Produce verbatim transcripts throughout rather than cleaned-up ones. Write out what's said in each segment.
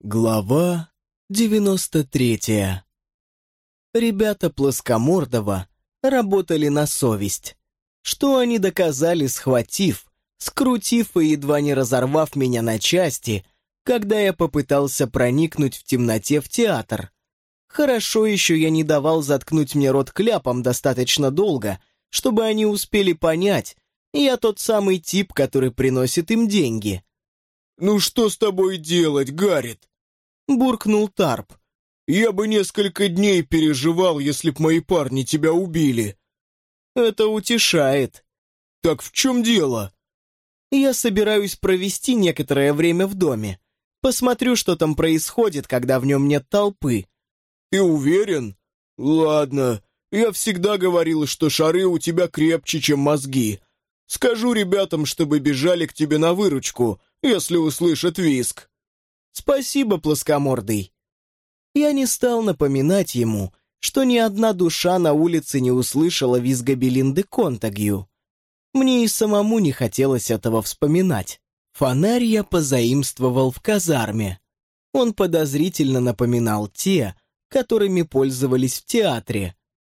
Глава девяносто третья. Ребята Плоскомордова работали на совесть. Что они доказали, схватив, скрутив и едва не разорвав меня на части, когда я попытался проникнуть в темноте в театр. Хорошо еще я не давал заткнуть мне рот кляпом достаточно долго, чтобы они успели понять, я тот самый тип, который приносит им деньги. «Ну что с тобой делать, Гаррит?» — буркнул Тарп. «Я бы несколько дней переживал, если б мои парни тебя убили». «Это утешает». «Так в чем дело?» «Я собираюсь провести некоторое время в доме. Посмотрю, что там происходит, когда в нем нет толпы». «Ты уверен? Ладно, я всегда говорил, что шары у тебя крепче, чем мозги. Скажу ребятам, чтобы бежали к тебе на выручку, если услышат визг». «Спасибо, Плоскомордый». Я не стал напоминать ему, что ни одна душа на улице не услышала визга Белинды Контагью. Мне и самому не хотелось этого вспоминать. Фонарь я позаимствовал в казарме. Он подозрительно напоминал те, которыми пользовались в театре.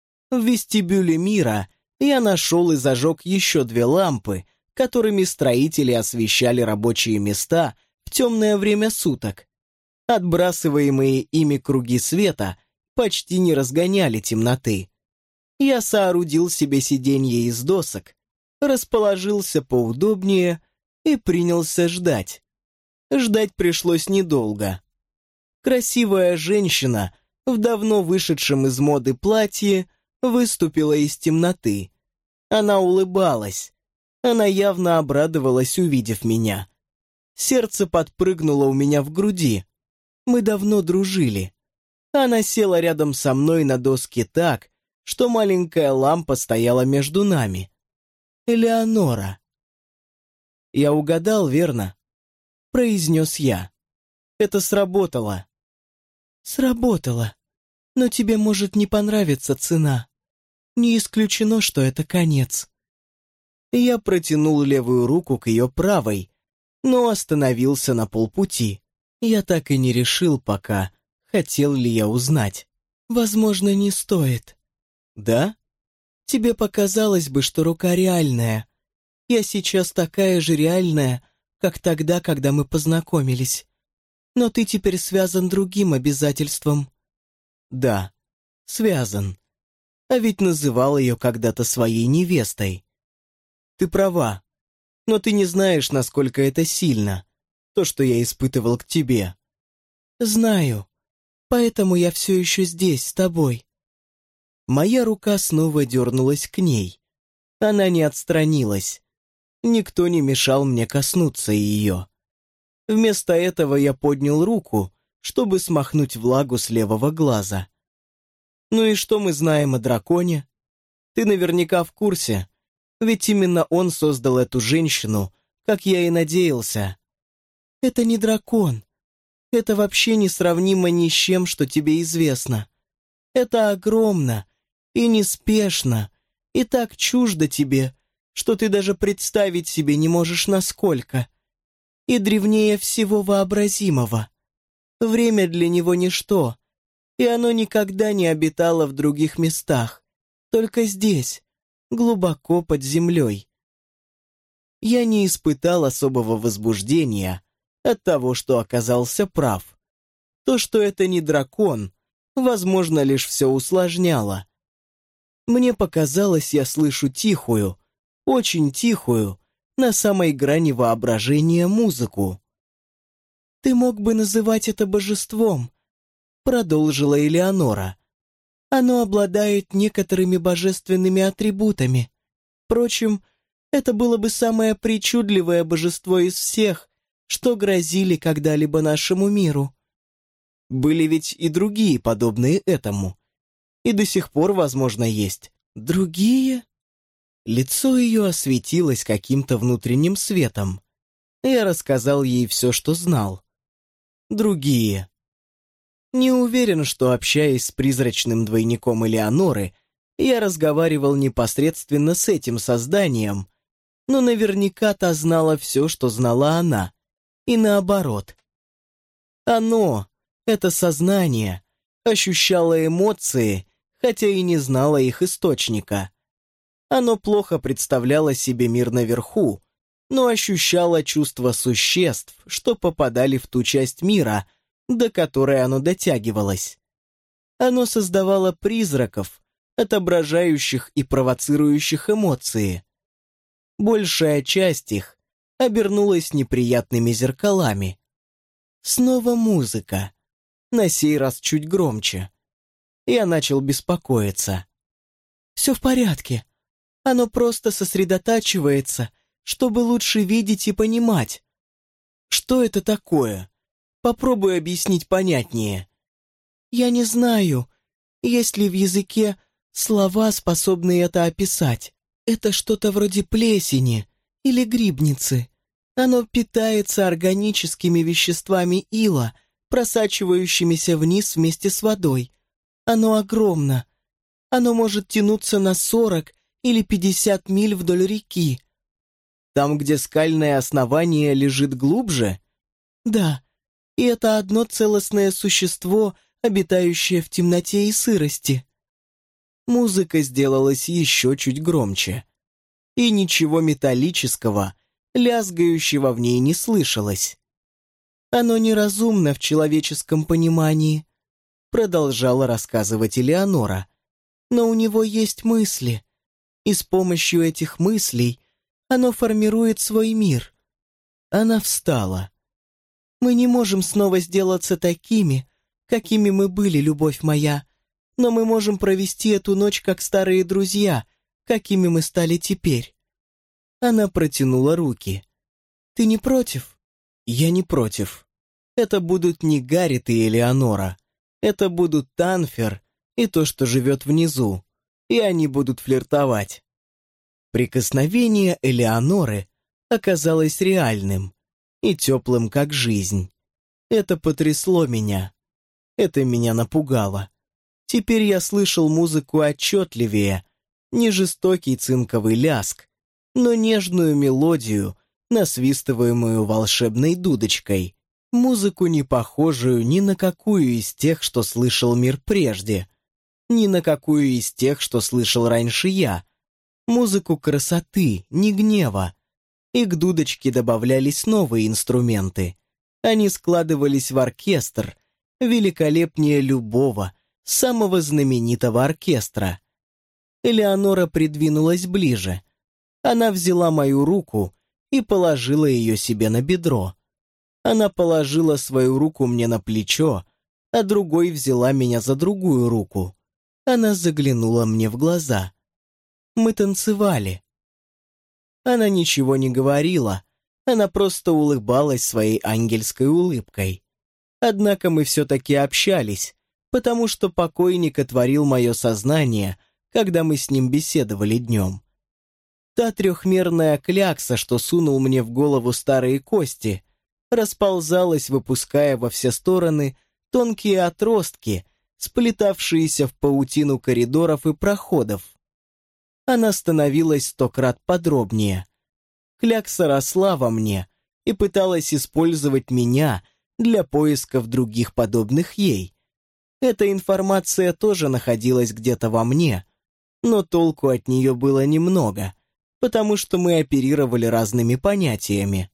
В вестибюле мира я нашел и зажег еще две лампы, которыми строители освещали рабочие места в темное время суток. Отбрасываемые ими круги света почти не разгоняли темноты. Я соорудил себе сиденье из досок, расположился поудобнее и принялся ждать. Ждать пришлось недолго. Красивая женщина в давно вышедшем из моды платье выступила из темноты. Она улыбалась. Она явно обрадовалась, увидев меня. Сердце подпрыгнуло у меня в груди. Мы давно дружили. Она села рядом со мной на доске так, что маленькая лампа стояла между нами. Элеонора. «Я угадал, верно?» — произнес я. «Это сработало». «Сработало. Но тебе может не понравиться цена. Не исключено, что это конец». Я протянул левую руку к ее правой, но остановился на полпути. Я так и не решил пока, хотел ли я узнать. «Возможно, не стоит». «Да? Тебе показалось бы, что рука реальная. Я сейчас такая же реальная, как тогда, когда мы познакомились. Но ты теперь связан другим обязательством». «Да, связан. А ведь называл ее когда-то своей невестой». «Ты права, но ты не знаешь, насколько это сильно, то, что я испытывал к тебе». «Знаю, поэтому я все еще здесь, с тобой». Моя рука снова дернулась к ней. Она не отстранилась. Никто не мешал мне коснуться ее. Вместо этого я поднял руку, чтобы смахнуть влагу с левого глаза. «Ну и что мы знаем о драконе? Ты наверняка в курсе, ведь именно он создал эту женщину, как я и надеялся». «Это не дракон. Это вообще несравнимо ни с чем, что тебе известно. Это огромно и неспешно, и так чуждо тебе, что ты даже представить себе не можешь насколько. И древнее всего вообразимого. Время для него ничто, и оно никогда не обитало в других местах, только здесь, глубоко под землей». Я не испытал особого возбуждения от того, что оказался прав. То, что это не дракон, возможно, лишь все усложняло. Мне показалось, я слышу тихую, очень тихую, на самой грани воображения музыку. «Ты мог бы называть это божеством», — продолжила Элеонора. «Оно обладает некоторыми божественными атрибутами. Впрочем, это было бы самое причудливое божество из всех, что грозили когда-либо нашему миру». Были ведь и другие, подобные этому. И до сих пор, возможно, есть. Другие? Лицо ее осветилось каким-то внутренним светом. Я рассказал ей все, что знал. Другие. Не уверен, что, общаясь с призрачным двойником Элеоноры, я разговаривал непосредственно с этим созданием, но наверняка та знала все, что знала она, и наоборот. Оно, это сознание, ощущало эмоции, хотя и не знало их источника. Оно плохо представляло себе мир наверху, но ощущало чувства существ, что попадали в ту часть мира, до которой оно дотягивалось. Оно создавало призраков, отображающих и провоцирующих эмоции. Большая часть их обернулась неприятными зеркалами. Снова музыка, на сей раз чуть громче. Я начал беспокоиться. «Все в порядке. Оно просто сосредотачивается, чтобы лучше видеть и понимать. Что это такое? Попробуй объяснить понятнее». «Я не знаю, есть ли в языке слова, способные это описать. Это что-то вроде плесени или грибницы. Оно питается органическими веществами ила, просачивающимися вниз вместе с водой. Оно огромно. Оно может тянуться на сорок или пятьдесят миль вдоль реки». «Там, где скальное основание лежит глубже?» «Да, и это одно целостное существо, обитающее в темноте и сырости». Музыка сделалась еще чуть громче. И ничего металлического, лязгающего в ней не слышалось. «Оно неразумно в человеческом понимании», — продолжала рассказывать Элеонора. «Но у него есть мысли, и с помощью этих мыслей оно формирует свой мир». Она встала. «Мы не можем снова сделаться такими, какими мы были, любовь моя, но мы можем провести эту ночь как старые друзья, какими мы стали теперь». Она протянула руки. «Ты не против?» «Я не против. Это будут не Гаррит и Элеонора. Это будут Танфер и то, что живет внизу. И они будут флиртовать». Прикосновение Элеоноры оказалось реальным и теплым, как жизнь. Это потрясло меня. Это меня напугало. Теперь я слышал музыку отчетливее, не жестокий цинковый ляск, но нежную мелодию, насвистываемую волшебной дудочкой. Музыку, не похожую ни на какую из тех, что слышал мир прежде, ни на какую из тех, что слышал раньше я. Музыку красоты, не гнева. И к дудочке добавлялись новые инструменты. Они складывались в оркестр, великолепнее любого, самого знаменитого оркестра. Элеонора придвинулась ближе. Она взяла мою руку и положила ее себе на бедро. Она положила свою руку мне на плечо, а другой взяла меня за другую руку. Она заглянула мне в глаза. Мы танцевали. Она ничего не говорила, она просто улыбалась своей ангельской улыбкой. Однако мы все-таки общались, потому что покойник отворил мое сознание, когда мы с ним беседовали днем. Та трехмерная клякса, что сунул мне в голову старые кости, расползалась, выпуская во все стороны тонкие отростки, сплетавшиеся в паутину коридоров и проходов. Она становилась сто крат подробнее. Клякса росла во мне и пыталась использовать меня для поисков других подобных ей. Эта информация тоже находилась где-то во мне, но толку от нее было немного, потому что мы оперировали разными понятиями.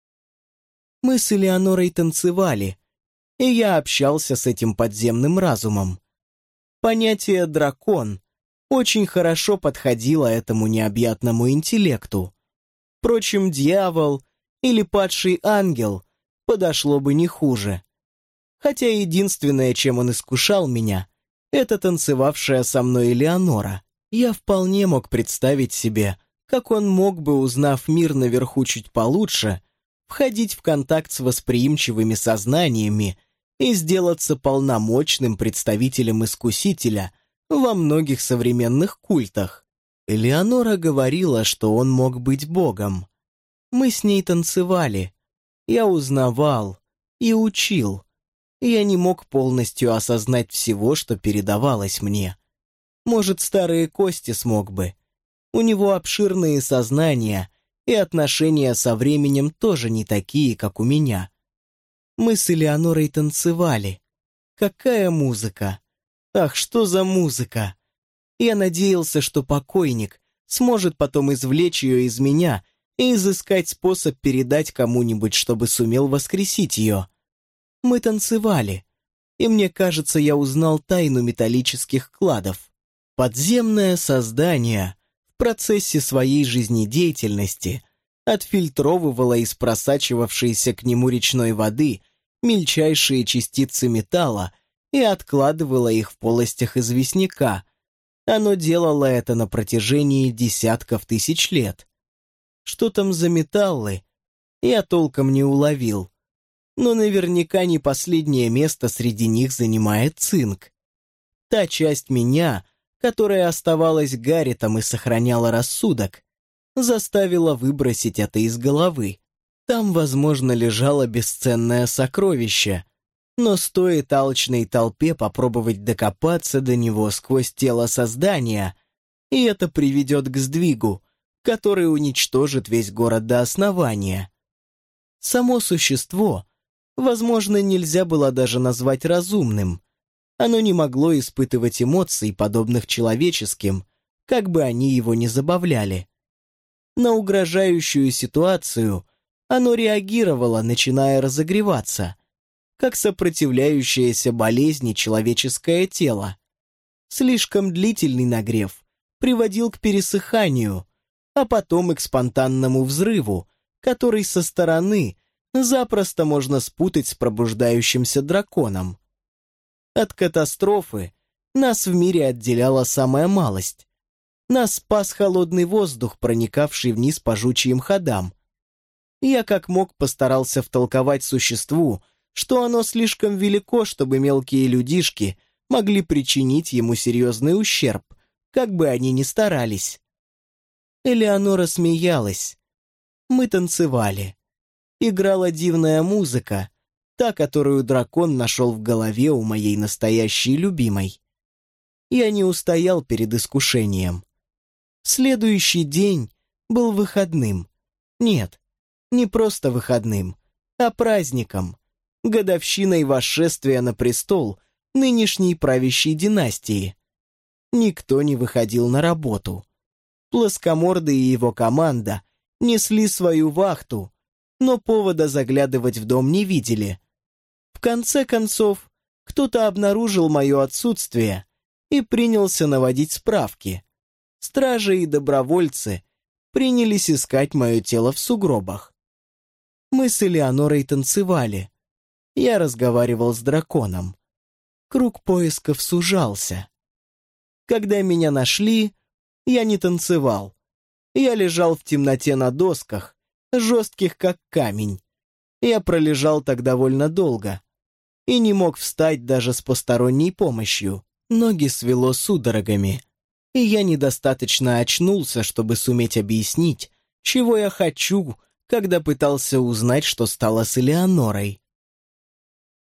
Мы с Элеонорой танцевали, и я общался с этим подземным разумом. Понятие «дракон» очень хорошо подходило этому необъятному интеллекту. Впрочем, дьявол или падший ангел подошло бы не хуже. Хотя единственное, чем он искушал меня, это танцевавшая со мной Элеонора. Я вполне мог представить себе, как он мог бы, узнав мир наверху чуть получше, входить в контакт с восприимчивыми сознаниями и сделаться полномочным представителем Искусителя во многих современных культах. Элеонора говорила, что он мог быть богом. Мы с ней танцевали. Я узнавал и учил. Я не мог полностью осознать всего, что передавалось мне. Может, старые кости смог бы. У него обширные сознания, и отношения со временем тоже не такие, как у меня. Мы с Элеонорой танцевали. Какая музыка! Ах, что за музыка! Я надеялся, что покойник сможет потом извлечь ее из меня и изыскать способ передать кому-нибудь, чтобы сумел воскресить ее. Мы танцевали, и мне кажется, я узнал тайну металлических кладов. Подземное создание в процессе своей жизнедеятельности отфильтровывало из просачивавшейся к нему речной воды мельчайшие частицы металла и откладывало их в полостях известняка. Оно делало это на протяжении десятков тысяч лет. Что там за металлы, я толком не уловил, но наверняка не последнее место среди них занимает цинк. Та часть меня, которая оставалась Гарретом и сохраняла рассудок, заставила выбросить это из головы. Там, возможно, лежало бесценное сокровище, но стоит алчной толпе попробовать докопаться до него сквозь тело создания, и это приведет к сдвигу, который уничтожит весь город до основания. Само существо, возможно, нельзя было даже назвать разумным. Оно не могло испытывать эмоций, подобных человеческим, как бы они его ни забавляли. На угрожающую ситуацию оно реагировало, начиная разогреваться, как сопротивляющееся болезни человеческое тело. Слишком длительный нагрев приводил к пересыханию, а потом и к спонтанному взрыву, который со стороны запросто можно спутать с пробуждающимся драконом. От катастрофы нас в мире отделяла самая малость. Нас спас холодный воздух, проникавший вниз по жучьим ходам. Я как мог постарался втолковать существу, что оно слишком велико, чтобы мелкие людишки могли причинить ему серьезный ущерб, как бы они ни старались. Элеонора смеялась. Мы танцевали. Играла дивная музыка, та, которую дракон нашел в голове у моей настоящей любимой. Я не устоял перед искушением. Следующий день был выходным. Нет, не просто выходным, а праздником, годовщиной восшествия на престол нынешней правящей династии. Никто не выходил на работу. Плоскомордый и его команда несли свою вахту, но повода заглядывать в дом не видели. В конце концов, кто-то обнаружил мое отсутствие и принялся наводить справки. Стражи и добровольцы принялись искать мое тело в сугробах. Мы с Элеонорой танцевали. Я разговаривал с драконом. Круг поисков сужался. Когда меня нашли, я не танцевал. Я лежал в темноте на досках, жестких как камень. Я пролежал так довольно долго и не мог встать даже с посторонней помощью. Ноги свело судорогами, и я недостаточно очнулся, чтобы суметь объяснить, чего я хочу, когда пытался узнать, что стало с Элеонорой.